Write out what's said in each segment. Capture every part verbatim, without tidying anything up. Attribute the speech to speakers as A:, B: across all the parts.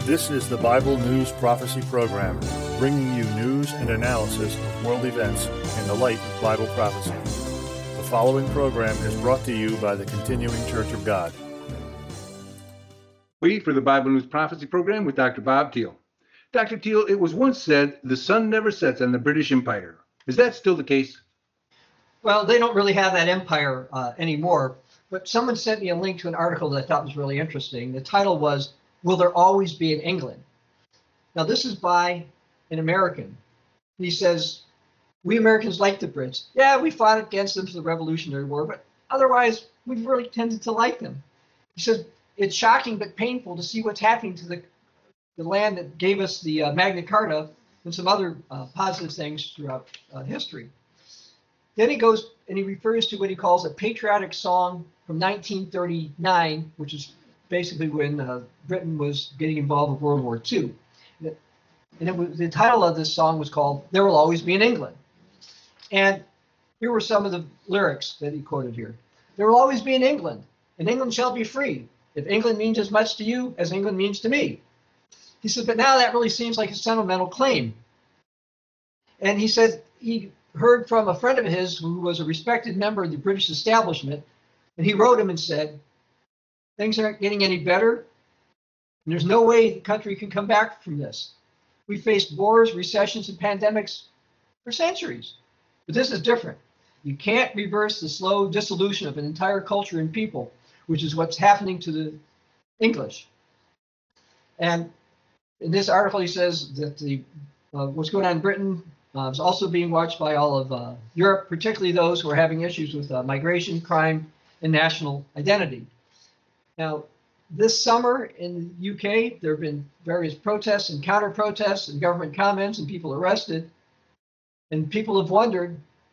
A: This is the Bible News Prophecy Program, bringing you news and analysis of world events in the light of Bible prophecy. The following program is brought to you by the Continuing Church of God.
B: We for the Bible News Prophecy Program with Doctor Bob Thiel. Doctor Thiel, it was once said the sun never sets on the British Empire. Is that still the case?
C: Well, they don't really have that empire uh, anymore, but someone sent me a link to an article that I thought was really interesting. The title was, "Will There Always Be an England?" Now, this is by an American. He says, we Americans like the Brits. Yeah, we fought against them for the Revolutionary War, but otherwise, we've really tended to like them. He says, it's shocking but painful to see what's happening to the, the land that gave us the uh, Magna Carta and some other uh, positive things throughout uh, history. Then he goes and he refers to what he calls a patriotic song from nineteen thirty-nine, which is basically when uh, Britain was getting involved with World War Two. And it was, the title of this song was called "There Will Always Be an England." And here were some of the lyrics that he quoted here. "There will always be an England, and England shall be free, if England means as much to you as England means to me." He said, but now that really seems like a sentimental claim. And he said he heard from a friend of his who was a respected member of the British establishment, and he wrote him and said, things aren't getting any better, and there's no way the country can come back from this. We faced wars, recessions, and pandemics for centuries, but this is different. You can't reverse the slow dissolution of an entire culture and people, which is what's happening to the English. And in this article, he says that the uh, what's going on in Britain uh, is also being watched by all of uh, Europe, particularly those who are having issues with uh, migration, crime, and national identity. Now, this summer in the U K, there have been various protests and counter-protests and government comments and people arrested. And people have wondered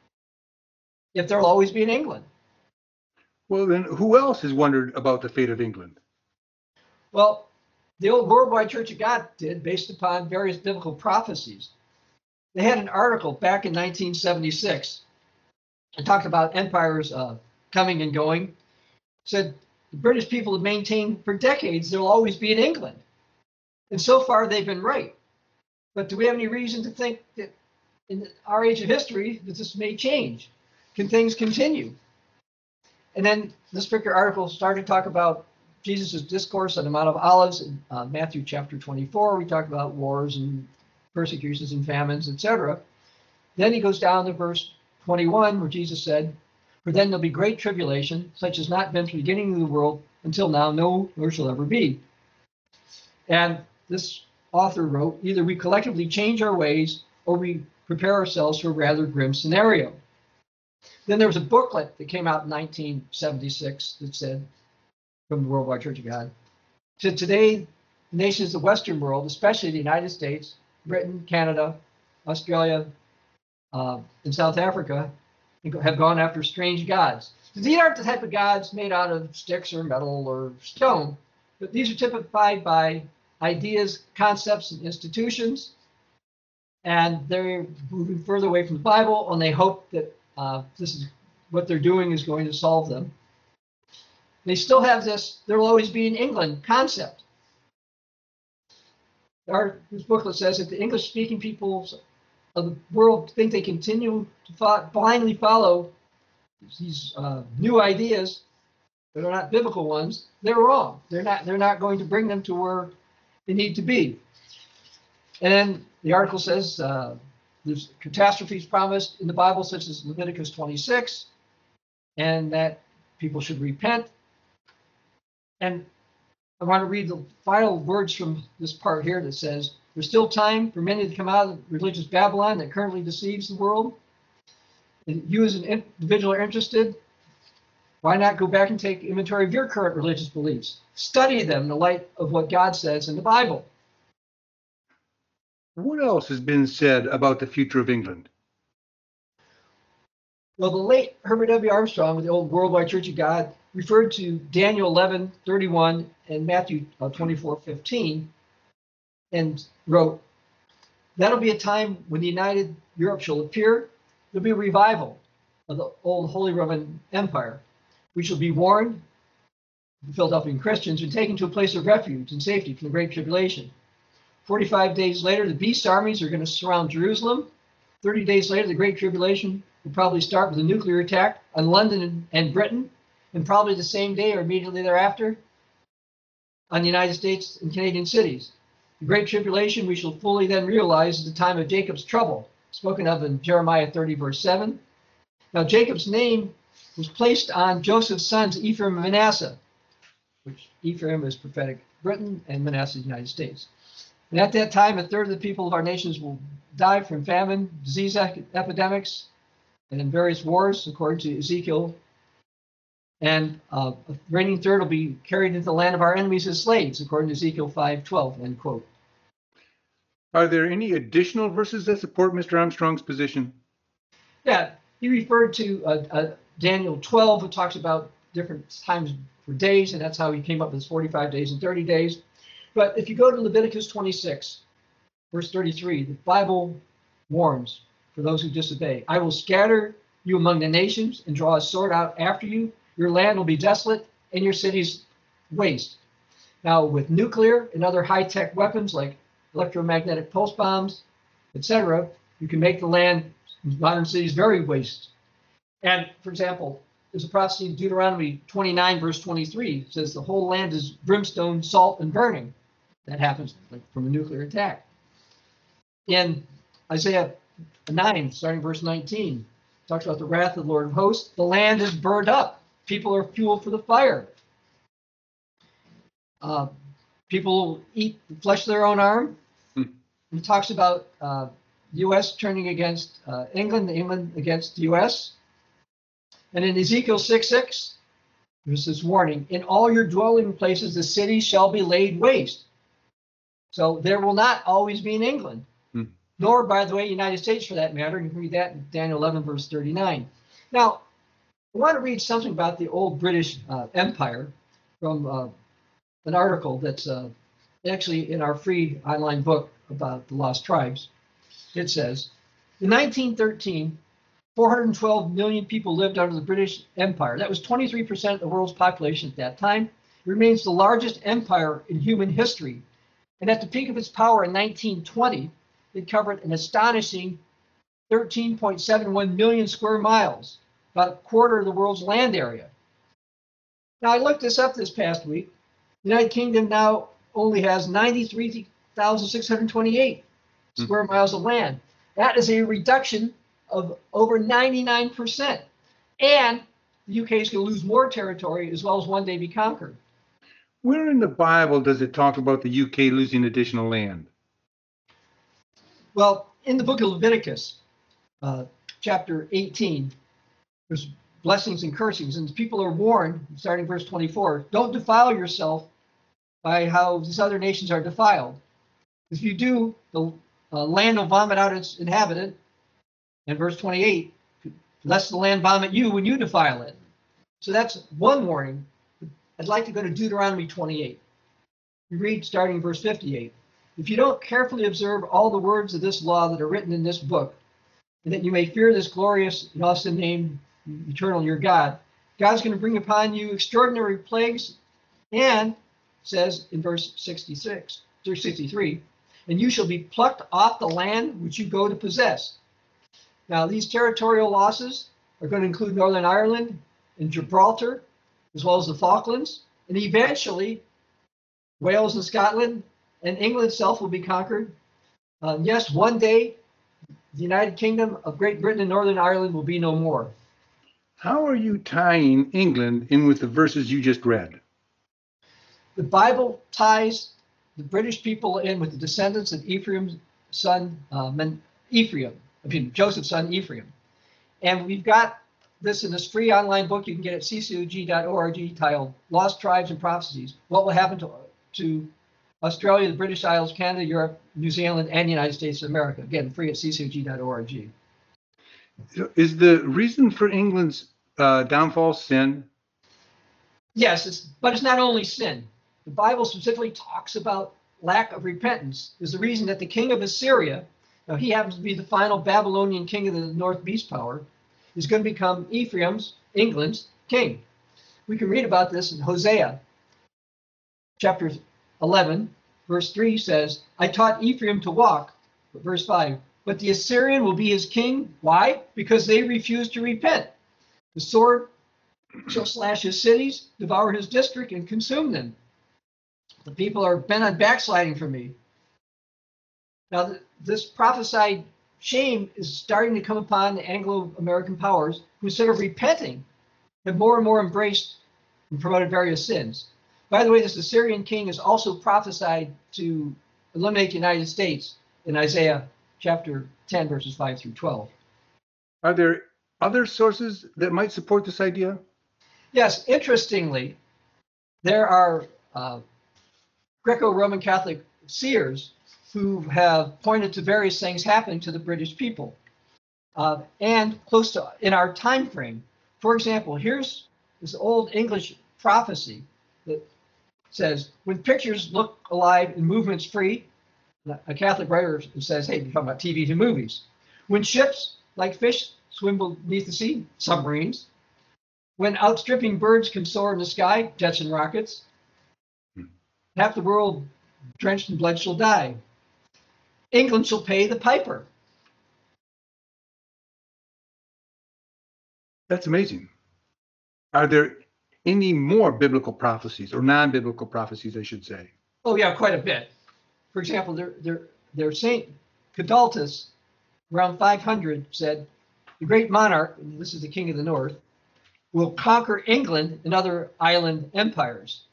C: if there'll always be an England.
B: Well, then who else has wondered about the fate of England?
C: Well, the old Worldwide Church of God did, based upon various biblical prophecies. They had an article back in nineteen seventy-six. It talked about empires uh, coming and going. It said, the British people have maintained for decades there will always be an England. And so far, they've been right. But do we have any reason to think that in our age of history that this may change? Can things continue? And then this particular article started to talk about Jesus' discourse on the Mount of Olives in uh, Matthew chapter twenty-four. We talked about wars and persecutions and famines, et cetera. Then he goes down to verse twenty-one, where Jesus said, "For then there'll be great tribulation, such as not been from the beginning of the world until now, no, nor shall ever be." And this author wrote, either we collectively change our ways or we prepare ourselves for a rather grim scenario. Then there was a booklet that came out in nineteen seventy-six that said, from the Worldwide Church of God, said today, nations of the Western world, especially the United States, Britain, Canada, Australia, uh, and South Africa, have gone after strange gods. These aren't the type of gods made out of sticks or metal or stone, but these are typified by ideas, concepts, and institutions. And they're moving further away from the Bible, and they hope that uh, this is what they're doing is going to solve them. They still have this, there will always be an England concept. Our, this booklet says that the English-speaking peoples of the world think they continue to fo- blindly follow these uh, new ideas that are not biblical ones. They're wrong. They're not. They're not going to bring them to where they need to be. And then the article says uh, there's catastrophes promised in the Bible, such as Leviticus twenty-six, and that people should repent. And I want to read the final words from this part here that says, there's still time for many to come out of religious Babylon that currently deceives the world. And you as an individual are interested, why not go back and take inventory of your current religious beliefs? Study them in the light of what God says in the Bible.
B: What else has been said about the future of England?
C: Well, the late Herbert W. Armstrong with the old Worldwide Church of God referred to Daniel eleven thirty-one and Matthew uh, twenty-four fifteen and wrote, that'll be a time when the United Europe shall appear. There'll be a revival of the old Holy Roman Empire. We shall be warned, the Philadelphian Christians, and taken to a place of refuge and safety from the great tribulation. forty-five days later, the beast armies are going to surround Jerusalem. thirty days later, the Great Tribulation will probably start with a nuclear attack on London and Britain, and probably the same day or immediately thereafter on the United States and Canadian cities. The Great Tribulation we shall fully then realize is the time of Jacob's trouble, spoken of in Jeremiah thirty, verse seven. Now, Jacob's name was placed on Joseph's sons, Ephraim and Manasseh, which Ephraim is prophetic Britain and Manasseh the United States. And at that time, a third of the people of our nations will die from famine, disease epidemics, and in various wars, according to Ezekiel. And uh, a reigning third will be carried into the land of our enemies as slaves, according to Ezekiel five twelve, end quote.
B: Are there any additional verses that support Mister Armstrong's position?
C: Yeah, he referred to uh, uh, Daniel twelve, which talks about different times for days, and that's how he came up with his forty-five days and thirty days. But if you go to Leviticus twenty-six, verse thirty-three, the Bible warns for those who disobey. I will scatter you among the nations and draw a sword out after you. Your land will be desolate and your cities waste. Now, with nuclear and other high-tech weapons like electromagnetic pulse bombs, et cetera, you can make the land, modern cities, very waste. And, for example, there's a prophecy in Deuteronomy twenty-nine, verse twenty-three. It says the whole land is brimstone, salt, and burning. That happens like from a nuclear attack. In Isaiah nine, starting verse nineteen, talks about the wrath of the Lord of hosts. The land is burned up. People are fuel for the fire. Uh, people eat the flesh of their own arm. Hmm. It talks about uh, the U S turning against uh, England, England against the U S. And in Ezekiel six six, there's this warning: in all your dwelling places, the city shall be laid waste. So there will not always be in England, hmm. nor, by the way, United States for that matter. You can read that in Daniel eleven, verse thirty-nine. Now, I want to read something about the old British uh, Empire from uh, an article that's uh, actually in our free online book about the Lost Tribes. It says, in nineteen thirteen, four hundred twelve million people lived under the British Empire. That was twenty-three percent of the world's population at that time. It remains the largest empire in human history. And at the peak of its power in nineteen twenty, it covered an astonishing thirteen point seven one million square miles, about a quarter of the world's land area. Now, I looked this up this past week. The United Kingdom now only has ninety-three thousand six hundred twenty-eight mm-hmm. square miles of land. That is a reduction of over ninety-nine percent. And the U K is going to lose more territory as well as one day be conquered.
B: Where in the Bible does it talk about the U K losing additional land?
C: Well, in the book of Leviticus, uh, chapter eighteen, there's blessings and cursings, and people are warned, starting verse twenty-four, don't defile yourself by how these other nations are defiled. If you do, the uh, land will vomit out its inhabitant. And verse twenty-eight, lest the land vomit you when you defile it. So that's one warning. I'd like to go to Deuteronomy twenty-eight. We read starting verse fifty-eight. If you don't carefully observe all the words of this law that are written in this book, and that you may fear this glorious and awesome name, eternal your God, God's going to bring upon you extraordinary plagues, and says in verse sixty-six, sixty-three, and you shall be plucked off the land which you go to possess. Now, these territorial losses are going to include Northern Ireland and Gibraltar, as well as the Falklands, and eventually Wales and Scotland, and England itself will be conquered. Uh, yes, one day, the United Kingdom of Great Britain and Northern Ireland will be no more.
B: How are you tying England in with the verses you just read?
C: The Bible ties the British people in with the descendants of Ephraim's son, uh, Men- Ephraim, I mean, Joseph's son, Ephraim. And we've got this in this free online book you can get at c c o g dot org titled Lost Tribes and Prophecies. What will happen to, to Australia, the British Isles, Canada, Europe, New Zealand, and the United States of America. Again, free at c c o g dot org.
B: Is the reason for England's uh, downfall sin?
C: Yes, it's, but it's not only sin. The Bible specifically talks about lack of repentance is the reason that the king of Assyria, now he happens to be the final Babylonian king of the North Beast power, is going to become Ephraim's, England's king. We can read about this in Hosea chapter eleven, verse three says, I taught Ephraim to walk. But verse five, but the Assyrian will be his king. Why? Because they refuse to repent. The sword shall slash his cities, devour his district, and consume them. The people are bent on backsliding from me. Now, th- this prophesied shame is starting to come upon the Anglo-American powers, who, instead of repenting, have more and more embraced and promoted various sins. By the way, this Assyrian king is also prophesied to eliminate the United States in Isaiah chapter ten, verses five through twelve.
B: Are there other sources that might support this idea?
C: Yes, interestingly, there are uh, Greco-Roman Catholic seers who have pointed to various things happening to the British people, uh, and close to in our time frame. For example, here's this old English prophecy that says, when pictures look alive and movements free, a Catholic writer says, hey, you're talking about T V and movies. When ships, like fish, swim beneath the sea, submarines. When outstripping birds can soar in the sky, jets and rockets. Half the world drenched in blood shall die. England shall pay the piper.
B: That's amazing. Are there any more biblical prophecies, or non-biblical prophecies, I should say?
C: Oh yeah, quite a bit. For example, their their their Saint Cadaltus, around five hundred, said, the great monarch, and this is the king of the north, will conquer England and other island empires.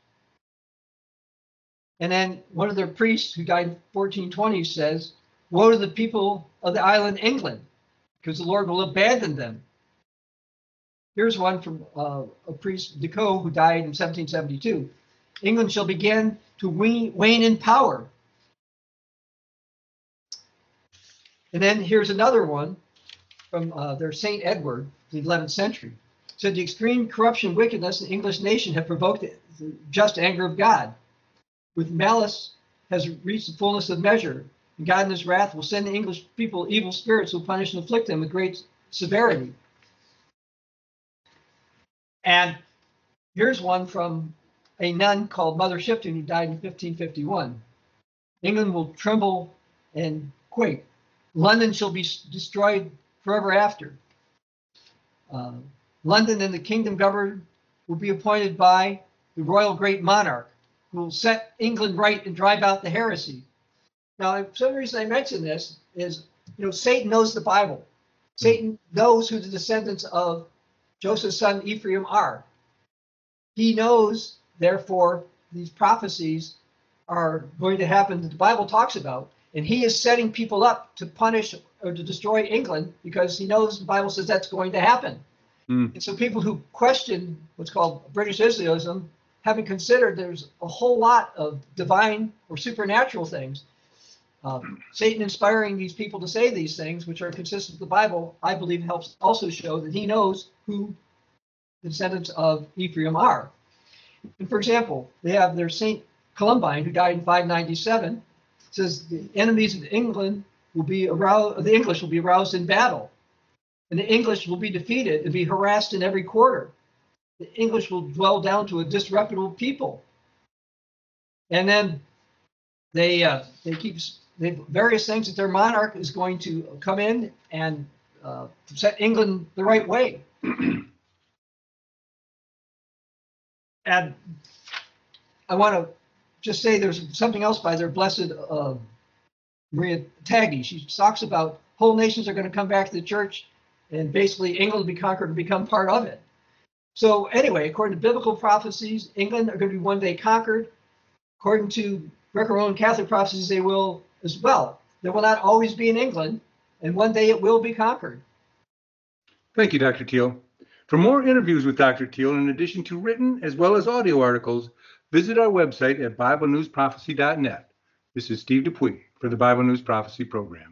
C: And then one of their priests, who died in fourteen twenty, says, woe to the people of the island England, because the Lord will abandon them. Here's one from uh, a priest, Decaux, who died in seventeen seventy-two. England shall begin to wane, wane in power. And then here's another one from uh, their Saint Edward, the eleventh century. Said the extreme corruption and wickedness in the English nation have provoked the just anger of God. With malice has reached the fullness of measure, and God in his wrath will send the English people evil spirits who will punish and afflict them with great severity. And here's one from a nun called Mother Shipton, who died in fifteen fifty-one. England will tremble and quake. London shall be destroyed forever after. Uh, London and the kingdom governed will be appointed by the royal great monarch, who will set England right and drive out the heresy. Now, some reason I mention this is, you know, Satan knows the Bible. Satan knows who the descendants of Joseph's son Ephraim are. He knows, therefore, these prophecies are going to happen that the Bible talks about, and he is setting people up to punish or to destroy England because he knows the Bible says that's going to happen. Mm. And so people who question what's called British Israelism haven't considered there's a whole lot of divine or supernatural things. Um, Satan inspiring these people to say these things, which are consistent with the Bible, I believe helps also show that he knows who the descendants of Ephraim are. And for example, they have their Saint Columbine, who died in five ninety-seven, says the enemies of England will be aroused, the English will be aroused in battle, and the English will be defeated and be harassed in every quarter. The English will dwell down to a disreputable people. And then they uh, they keep they various things that their monarch is going to come in and uh, set England the right way. And I want to just say there's something else by their blessed uh, Maria Taggi. She talks about whole nations are going to come back to the church, and basically England will be conquered and become part of it. So anyway, according to biblical prophecies, England are going to be one day conquered. According to Greco-Roman Catholic prophecies, they will as well. They will not always be in England, and one day it will be conquered.
B: Thank you, Doctor Teal. For more interviews with Doctor Teal, in addition to written as well as audio articles, visit our website at Bible News Prophecy dot net. This is Steve Dupuy for the Bible News Prophecy Program.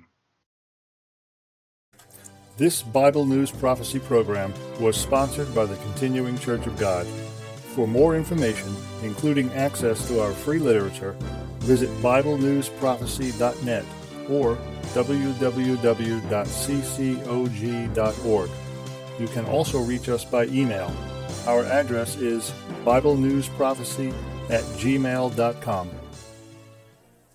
A: This Bible News Prophecy Program was sponsored by the Continuing Church of God. For more information, including access to our free literature, visit Bible News Prophecy dot net or w w w dot c c o g dot org. You can also reach us by email. Our address is Bible News Prophecy at gmail dot com.